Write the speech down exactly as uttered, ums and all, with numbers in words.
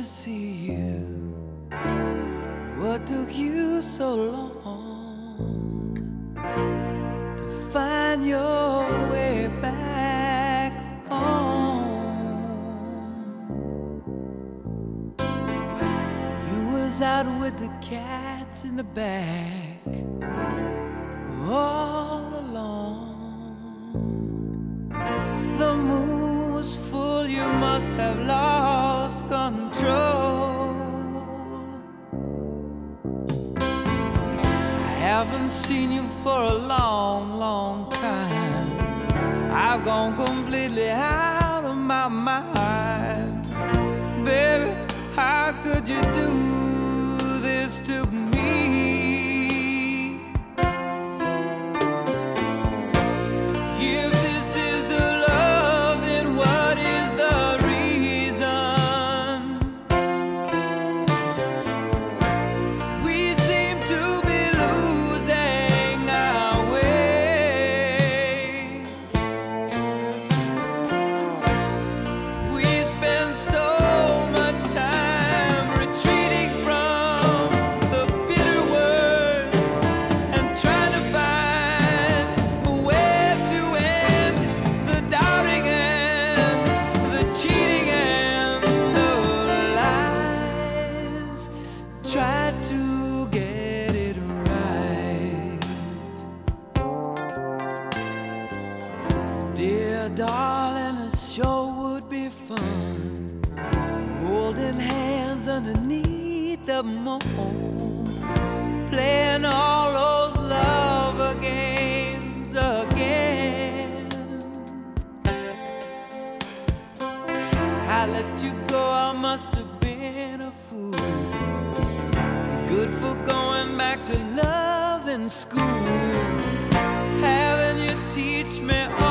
see you. What took you so long to find your way back home? You was out with the cats in the back all alone. The moon was full, you must have lost control. I haven't seen you for a long, long time. I've gone completely out of my mind. Baby, how could you do this to me? If this is the love, then what is the reason? We seem to be losing our way. We spend so much time retreating from the bitter words and trying to find a way to end the doubting and the cheating and the lies. Try to get it right. Dear darling, it sure would be fun holding hands underneath the moon, playing all those lover games again. I let you go, I must have been a fool. Good for going back to love in school, having you teach me all